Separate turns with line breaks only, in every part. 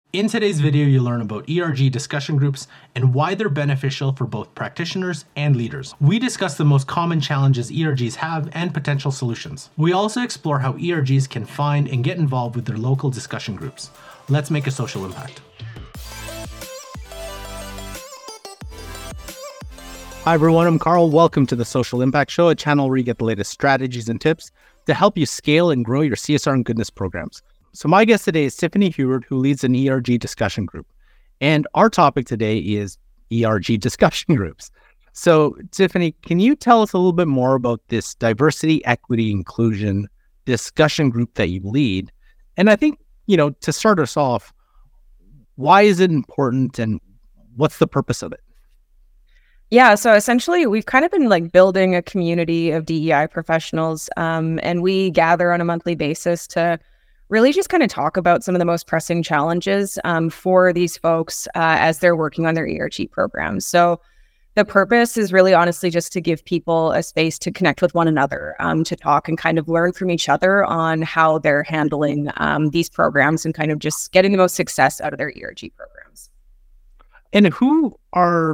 In today's video, you'll learn about ERG discussion groups and why they're beneficial for both practitioners and leaders. We discuss the most common challenges ERGs have and potential solutions. We also explore how ERGs can find and get involved with their local discussion groups. Let's make a social impact. Hi everyone, I'm Carl. Welcome to the Social Impact Show, a channel where you get the latest strategies and tips to help you scale and grow your CSR and goodness programs. So my guest today is Tiffany Heward, who leads an ERG discussion group. And our topic today is ERG discussion groups. So Tiffany, can you tell us a little bit more about this diversity, equity, inclusion discussion group that you lead? And I think, to start us off, why is it important and what's the purpose of it?
Yeah, so essentially we've kind of been building a community of DEI professionals, and we gather on a monthly basis to really just kind of talk about some of the most pressing challenges for these folks as they're working on their ERG programs. So the purpose is really honestly just to give people a space to connect with one another, to talk and kind of learn from each other on how they're handling these programs and kind of just getting the most success out of their ERG programs.
And who are,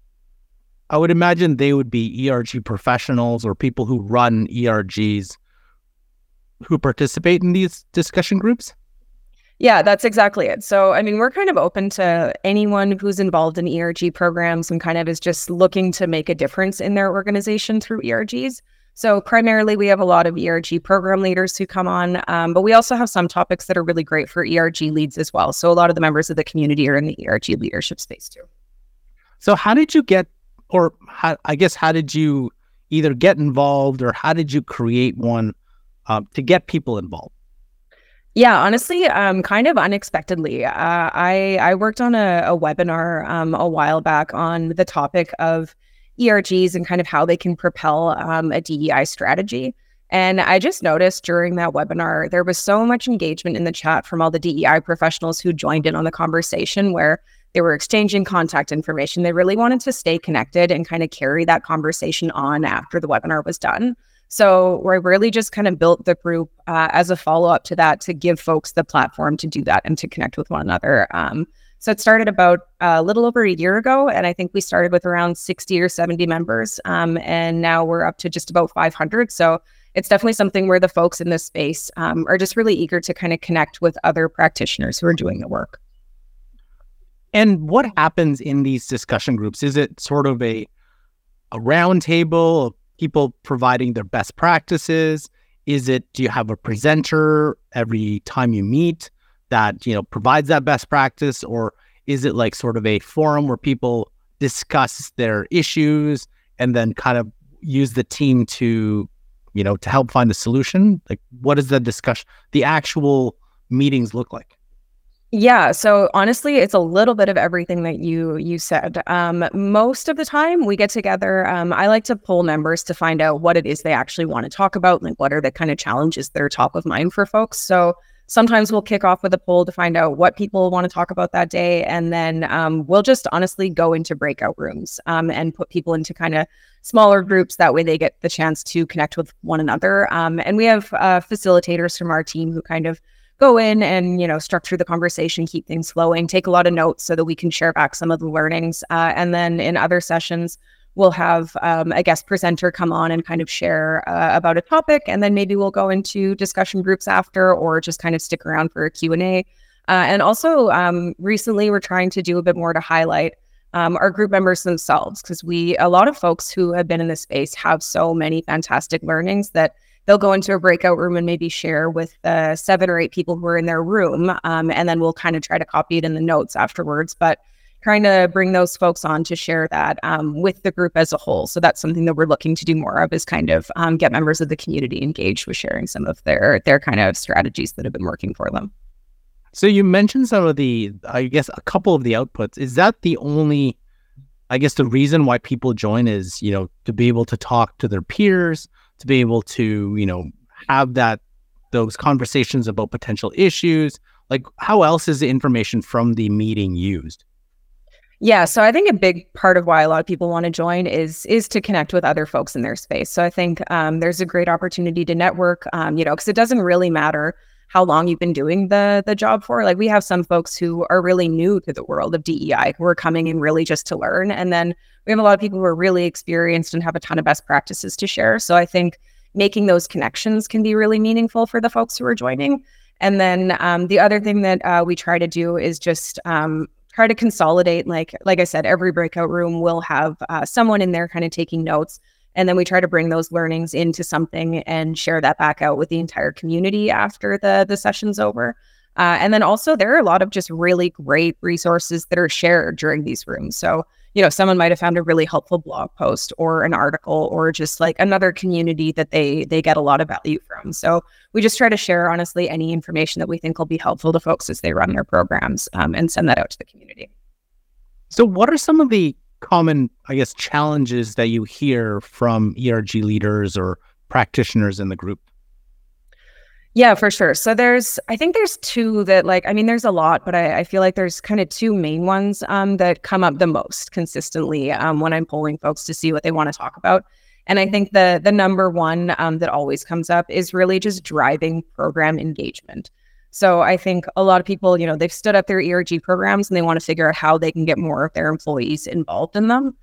I would imagine they would be ERG professionals or people who run ERGs who participate in these discussion groups?
Yeah, that's exactly it. So, we're kind of open to anyone who's involved in ERG programs and kind of is just looking to make a difference in their organization through ERGs. So primarily, we have a lot of ERG program leaders who come on, but we also have some topics that are really great for ERG leads as well. So a lot of the members of the community are in the ERG leadership space too.
So how did you get, or how did you either get involved or how did you create one to get people involved?
Yeah, honestly, kind of unexpectedly. I worked on a webinar a while back on the topic of ERGs and kind of how they can propel a DEI strategy. And I just noticed during that webinar, there was so much engagement in the chat from all the DEI professionals who joined in on the conversation where they were exchanging contact information. They really wanted to stay connected and kind of carry that conversation on after the webinar was done. So we really just kind of built the group as a follow-up to that to give folks the platform to do that and to connect with one another. So it started about a little over a year ago, and I think we started with around 60 or 70 members, and now we're up to just about 500. So it's definitely something where the folks in this space are just really eager to kind of connect with other practitioners who are doing the work.
And what happens in these discussion groups? Is it sort of a round table of people providing their best practices? Do you have a presenter every time you meet that, provides that best practice? Or is it like sort of a forum where people discuss their issues and then kind of use the team to help find a solution? Like, what does the actual meetings look like?
Yeah, so honestly, it's a little bit of everything that you said. Most of the time we get together, I like to poll members to find out what it is they actually want to talk about, like what are the kind of challenges that are top of mind for folks. So sometimes we'll kick off with a poll to find out what people want to talk about that day. And then we'll just honestly go into breakout rooms and put people into kind of smaller groups. That way they get the chance to connect with one another. And we have facilitators from our team who kind of go in and, structure the conversation, keep things flowing, take a lot of notes so that we can share back some of the learnings. And then in other sessions, we'll have a guest presenter come on and kind of share about a topic. And then maybe we'll go into discussion groups after or just kind of stick around for a Q&A. And also recently, we're trying to do a bit more to highlight our group members themselves, because a lot of folks who have been in this space have so many fantastic learnings that they'll go into a breakout room and maybe share with 7 or 8 people who are in their room. And then we'll kind of try to copy it in the notes afterwards, but trying to bring those folks on to share that with the group as a whole. So that's something that we're looking to do more of, is kind of get members of the community engaged with sharing some of their kind of strategies that have been working for them.
So you mentioned some of a couple of the outputs. Is that the only, the reason why people join is, to be able to talk to their peers, to be able to, have those conversations about potential issues? Like, how else is the information from the meeting used?
Yeah, so I think a big part of why a lot of people want to join is to connect with other folks in their space. So I think there's a great opportunity to network, because it doesn't really matter how long you've been doing the job for. Like we have some folks who are really new to the world of DEI who are coming in really just to learn. And then we have a lot of people who are really experienced and have a ton of best practices to share. So I think making those connections can be really meaningful for the folks who are joining. And then the other thing that we try to do is just try to consolidate. Like I said, every breakout room will have someone in there kind of taking notes. And then we try to bring those learnings into something and share that back out with the entire community after the session's over. And then also there are a lot of just really great resources that are shared during these rooms. So, someone might have found a really helpful blog post or an article or just like another community that they get a lot of value from. So we just try to share, honestly, any information that we think will be helpful to folks as they run their programs and send that out to the community.
So what are some of the common, I guess, challenges that you hear from ERG leaders or practitioners in the group?
Yeah, for sure. So I think there's two that there's a lot, but I feel like there's kind of two main ones that come up the most consistently when I'm polling folks to see what they want to talk about. And I think the number one that always comes up is really just driving program engagement. So I think a lot of people, they've stood up their ERG programs and they want to figure out how they can get more of their employees involved in them.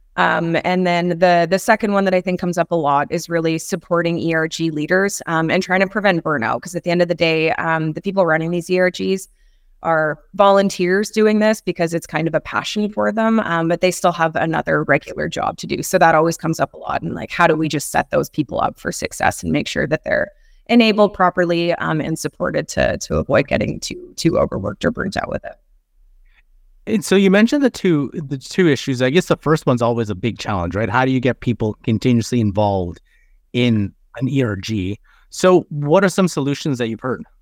And then the second one that I think comes up a lot is really supporting ERG leaders and trying to prevent burnout. Because at the end of the day, the people running these ERGs are volunteers doing this because it's kind of a passion for them, but they still have another regular job to do. So that always comes up a lot. And how do we just set those people up for success and make sure that they're enabled properly and supported to avoid getting too overworked or burnt out with it.
And so you mentioned the two issues. I guess the first one's always a big challenge, right? How do you get people continuously involved in an ERG? So what are some solutions that you've heard?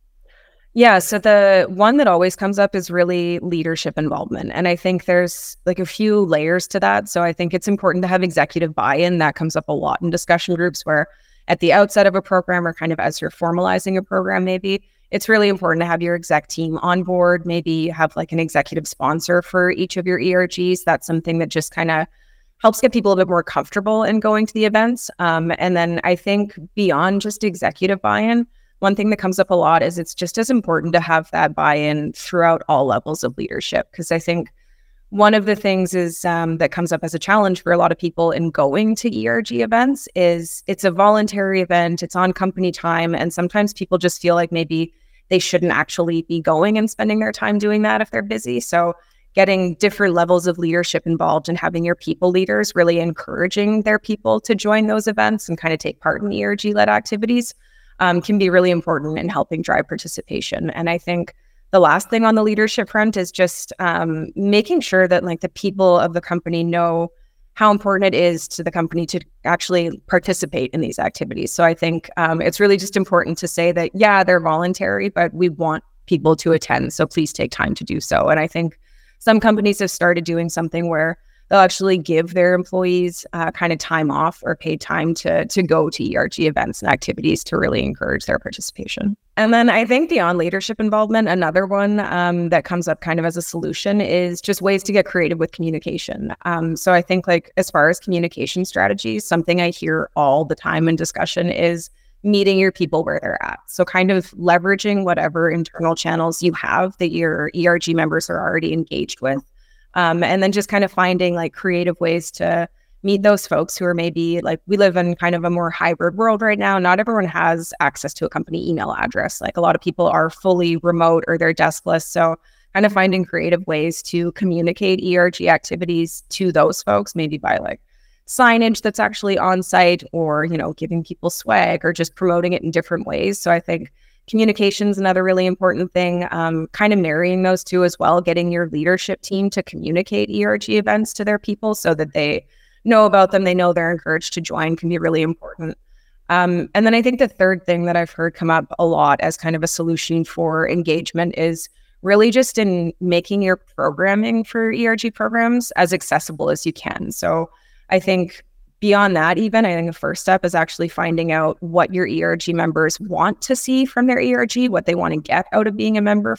Yeah, so the one that always comes up is really leadership involvement. And I think there's a few layers to that. So I think it's important to have executive buy-in. That comes up a lot in discussion groups where at the outset of a program or kind of as you're formalizing a program, maybe it's really important to have your exec team on board. Maybe have an executive sponsor for each of your ERGs. That's something that just kind of helps get people a bit more comfortable in going to the events. And then I think beyond just executive buy-in, one thing that comes up a lot is it's just as important to have that buy-in throughout all levels of leadership. Because I think one of the things is that comes up as a challenge for a lot of people in going to ERG events is it's a voluntary event, it's on company time, and sometimes people just feel like maybe they shouldn't actually be going and spending their time doing that if they're busy. So getting different levels of leadership involved and having your people leaders really encouraging their people to join those events and kind of take part in ERG-led activities can be really important in helping drive participation. And I think the last thing on the leadership front is just making sure that the people of the company know how important it is to the company to actually participate in these activities. So I think it's really just important to say that, yeah, they're voluntary, but we want people to attend. So please take time to do so. And I think some companies have started doing something where they'll actually give their employees kind of time off or paid time to go to ERG events and activities to really encourage their participation. And then I think beyond leadership involvement, another one that comes up kind of as a solution is just ways to get creative with communication. So I think as far as communication strategies, something I hear all the time in discussion is meeting your people where they're at. So kind of leveraging whatever internal channels you have that your ERG members are already engaged with. And then just kind of finding creative ways to meet those folks who are maybe we live in kind of a more hybrid world right now. Not everyone has access to a company email address. A lot of people are fully remote or they're deskless. So kind of finding creative ways to communicate ERG activities to those folks, maybe by signage that's actually on site or, giving people swag or just promoting it in different ways. So I think communication is another really important thing, kind of marrying those two as well, getting your leadership team to communicate ERG events to their people so that they know about them, they know they're encouraged to join can be really important. And then I think the third thing that I've heard come up a lot as kind of a solution for engagement is really just in making your programming for ERG programs as accessible as you can. So I think beyond that, even, I think the first step is actually finding out what your ERG members want to see from their ERG, what they want to get out of being a member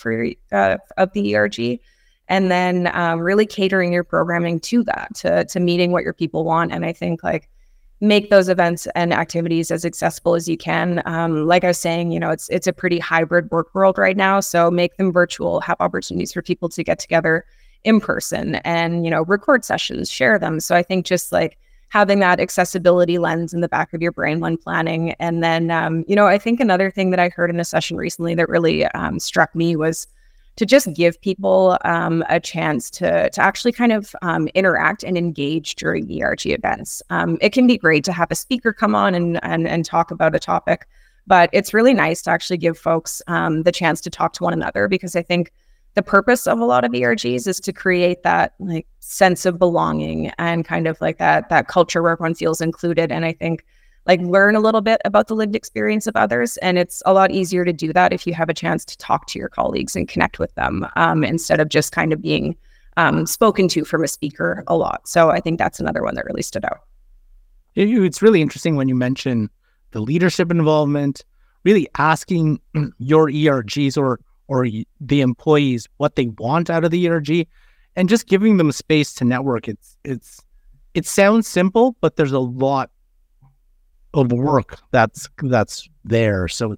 of the ERG, and then really catering your programming to that, to meeting what your people want. And I think make those events and activities as accessible as you can. Like I was saying, it's a pretty hybrid work world right now. So make them virtual, have opportunities for people to get together in person and, record sessions, share them. So I think just like having that accessibility lens in the back of your brain when planning. And then, I think another thing that I heard in a session recently that really struck me was to just give people a chance to actually kind of interact and engage during ERG events. It can be great to have a speaker come on and talk about a topic, but it's really nice to actually give folks the chance to talk to one another, because I think the purpose of a lot of ERGs is to create that like sense of belonging and kind of like that culture where everyone feels included. And I think like learn a little bit about the lived experience of others. And it's a lot easier to do that if you have a chance to talk to your colleagues and connect with them instead of just kind of being spoken to from a speaker a lot. So I think that's another one that really stood out.
It's really interesting when you mention the leadership involvement, really asking your ERGs or the employees what they want out of the ERG, and just giving them space to network. It sounds simple, but there's a lot of work that's there. So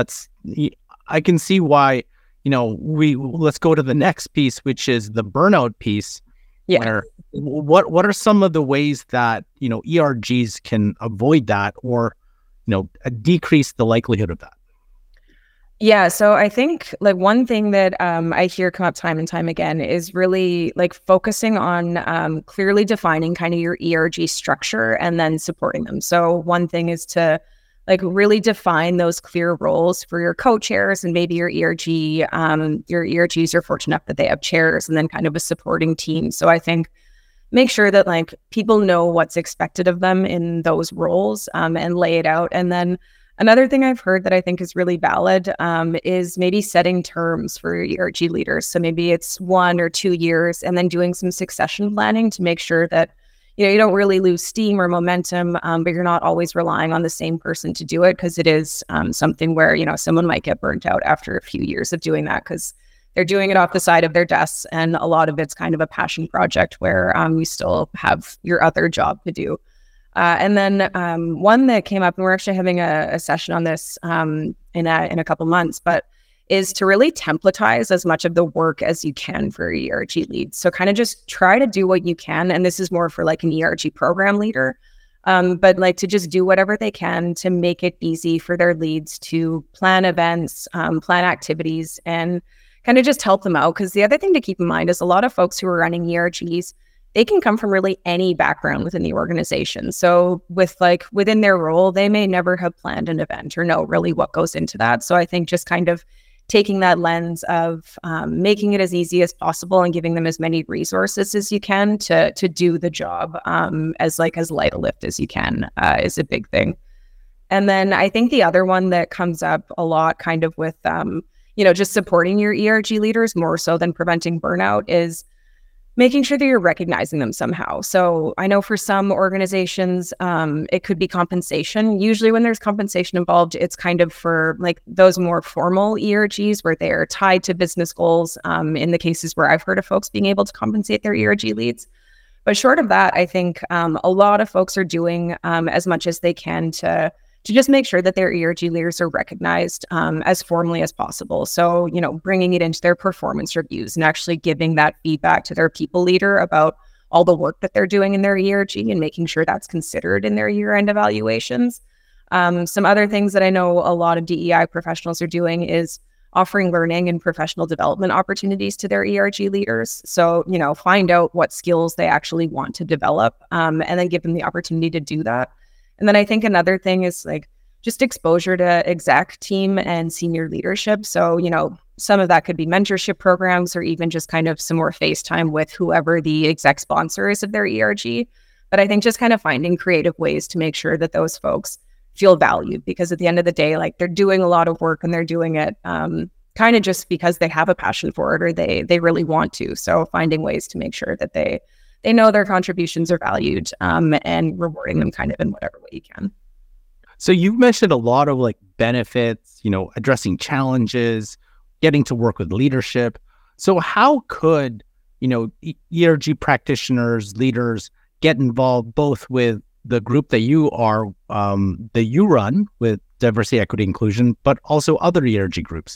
I can see why, let's go to the next piece, which is the burnout piece.
Yeah.
Where, what are some of the ways that, ERGs can avoid that or, decrease the likelihood of that?
Yeah, so I think like one thing that I hear come up time and time again is really like focusing on clearly defining kind of your ERG structure and then supporting them. So one thing is to like really define those clear roles for your co-chairs and maybe your ERG. Your ERGs are fortunate enough that they have chairs and then kind of a supporting team. So I think make sure that like people know what's expected of them in those roles and lay it out. And then another thing I've heard that I think is really valid is maybe setting terms for your ERG leaders. So maybe it's 1 or 2 years and then doing some succession planning to make sure that, you don't really lose steam or momentum, but you're not always relying on the same person to do it, because it is something where, someone might get burnt out after a few years of doing that because they're doing it off the side of their desks. And a lot of it's kind of a passion project where you still have your other job to do. And then one that came up, and we're actually having a session on this in a couple months, but is to really templatize as much of the work as you can for ERG leads. So kind of just try to do what you can. And this is more for like an ERG program leader, but like to just do whatever they can to make it easy for their leads to plan events, plan activities, and kind of just help them out. Because the other thing to keep in mind is a lot of folks who are running ERGs, they can come from really any background within the organization. So within their role, they may never have planned an event or know really what goes into that. So I think just kind of taking that lens of making it as easy as possible and giving them as many resources as you can to do the job as light a lift as you can is a big thing. And then I think the other one that comes up a lot kind of with, just supporting your ERG leaders more so than preventing burnout is making sure that you're recognizing them somehow. So I know for some organizations, it could be compensation. Usually when there's compensation involved, it's kind of for like those more formal ERGs where they're tied to business goals, in the cases where I've heard of folks being able to compensate their ERG leads. But short of that, I think a lot of folks are doing as much as they can to just make sure that their ERG leaders are recognized as formally as possible. So, bringing it into their performance reviews and actually giving that feedback to their people leader about all the work that they're doing in their ERG and making sure that's considered in their year-end evaluations. Some other things that I know a lot of DEI professionals are doing is offering learning and professional development opportunities to their ERG leaders. So, find out what skills they actually want to develop and then give them the opportunity to do that. And then I think another thing is like just exposure to exec team and senior leadership. So, some of that could be mentorship programs or even just kind of some more face time with whoever the exec sponsor is of their ERG. But I think just kind of finding creative ways to make sure that those folks feel valued, because at the end of the day, like they're doing a lot of work and they're doing it kind of just because they have a passion for it or they really want to. So finding ways to make sure that they know their contributions are valued and rewarding them kind of in whatever way you can.
So you've mentioned a lot of like benefits, addressing challenges, getting to work with leadership. So how could, ERG practitioners, leaders get involved both with the group that you run with diversity, equity, inclusion, but also other ERG groups?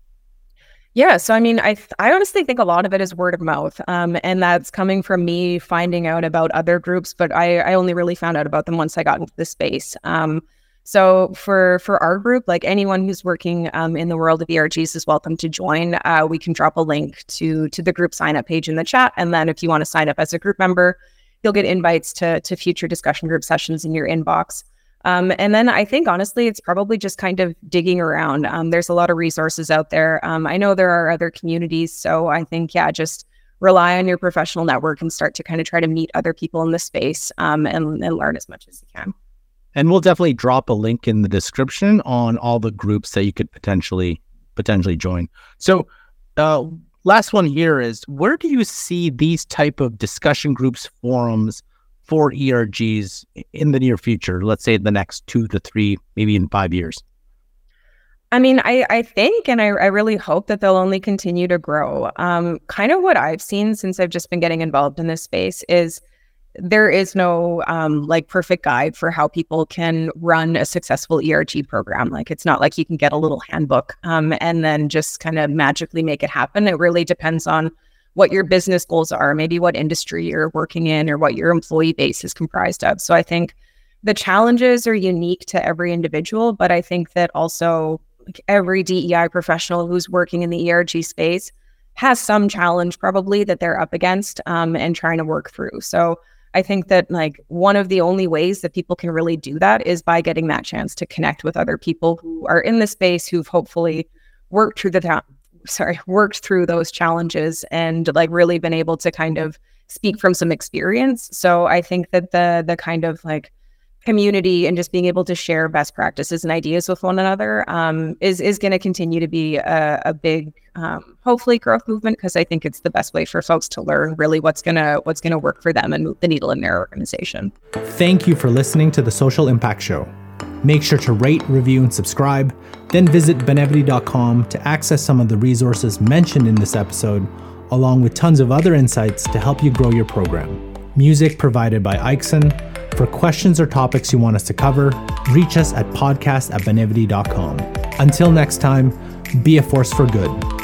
Yeah, so I mean, I honestly think a lot of it is word of mouth, and that's coming from me finding out about other groups. But I only really found out about them once I got into the space. So for our group, like anyone who's working in the world of ERGs is welcome to join. We can drop a link to the group sign up page in the chat, and then if you want to sign up as a group member, you'll get invites to future discussion group sessions in your inbox. And then I think, honestly, it's probably just kind of digging around. There's a lot of resources out there. I know there are other communities. So I think, yeah, just rely on your professional network and start to kind of try to meet other people in the space and learn as much as you can.
And we'll definitely drop a link in the description on all the groups that you could potentially join. So last one here is, where do you see these type of discussion groups, forums for ERGs in the near future? Let's say the next 2 to 3, maybe in 5 years.
I mean, I think, and I really hope that they'll only continue to grow. Kind of what I've seen since I've just been getting involved in this space is there is no like perfect guide for how people can run a successful ERG program. Like, it's not like you can get a little handbook and then just kind of magically make it happen. It really depends on what your business goals are, maybe what industry you're working in or what your employee base is comprised of. So I think the challenges are unique to every individual, but I think that also like every DEI professional who's working in the ERG space has some challenge probably that they're up against and trying to work through. So I think that like one of the only ways that people can really do that is by getting that chance to connect with other people who are in the space, who've hopefully worked through those challenges and like really been able to kind of speak from some experience. So I think that the kind of like community and just being able to share best practices and ideas with one another is going to continue to be a big hopefully growth movement, because I think it's the best way for folks to learn really what's gonna work for them and move the needle in their organization.
Thank you for listening to the Social Impact Show. Make sure to rate, review, and subscribe. Then visit benevity.com to access some of the resources mentioned in this episode, along with tons of other insights to help you grow your program. Music provided by Ikeson. For questions or topics you want us to cover, reach us at podcast@benevity.com. Until next time, be a force for good.